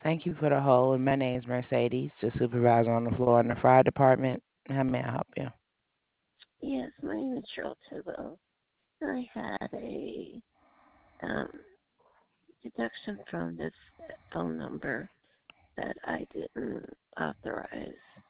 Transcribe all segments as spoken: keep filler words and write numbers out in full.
Thank you for the hold. My name is Mercedes, the supervisor on the floor in the fire department. How may I help you? Yes, my name is Cheryl Tibble. I had a um, deduction from this phone number that I didn't authorize.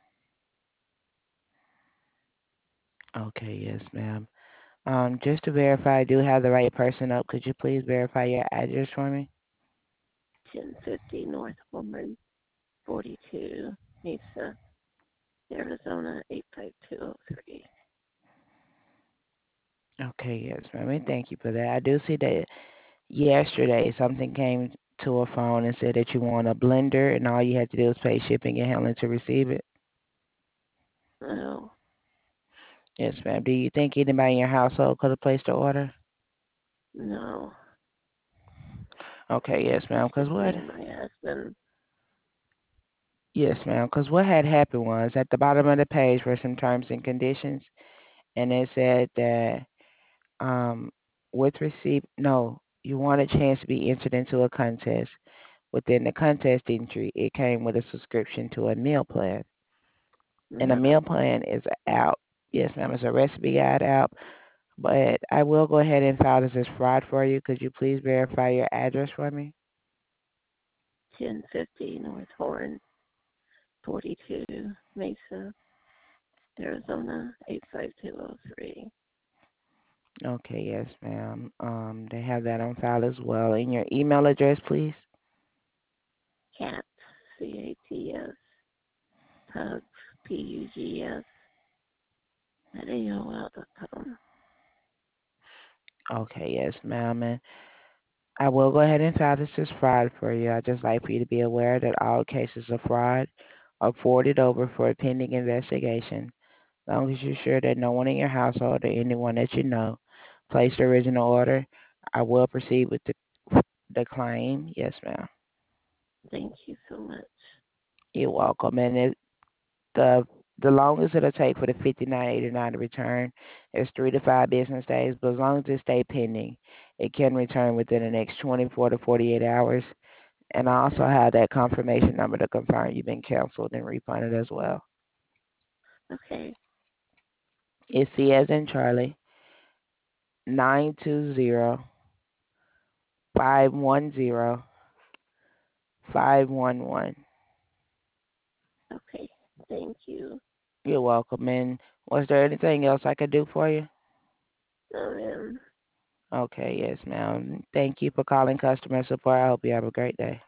Okay, yes, ma'am. Um, just to verify I do have the right person up, could you please verify your address for me? ten fifty North Woodman, forty-two, Mesa, Arizona, eight five two oh three. Okay, yes, ma'am. And thank you for that. I do see that yesterday something came to a phone and said that you want a blender and all you had to do was pay shipping and handling to receive it. Oh, Yes, ma'am. Do you think anybody in your household could have placed the order? no. Okay, yes, It's ma'am. Cause just what? me and my husband. Yes, ma'am. Cause what had happened was at the bottom of the page were some terms and conditions, and it said that um, with receipt, no, you want a chance to be entered into a contest. Within the contest entry, it came with a subscription to a meal plan, and a No. meal plan is out. Yes, ma'am. It's a recipe guide out, but I will go ahead and file this as fraud for you. Could you please verify your address for me? ten fifty North Horn, forty-two, Mesa, Arizona, eight five two oh three. Okay, yes, ma'am. Um, they have that on file as well. And your email address, please. Cats, C A T S, Pugs, P U G S, at A O L dot com. Okay, yes, ma'am. And I will go ahead and file this as fraud for you. I'd just like for you to be aware that all cases of fraud are forwarded over for a pending investigation. As long as you're sure that no one in your household or anyone that you know placed the original order, I will proceed with the the claim. Yes, ma'am. Thank you so much. You're welcome. And it, the the longest it'll take for the fifty-nine eighty-nine to return is three to five business days. But as long as it stay pending, it can return within the next twenty-four to forty-eight hours. And I also have that confirmation number to confirm you've been canceled and refunded as well. Okay. It's C as in Charlie, nine two zero five one zero five one one. Okay. Thank you. You're welcome. And was there anything else I could do for you? Um, Okay, yes, ma'am. Thank you for calling customer support. I hope you have a great day.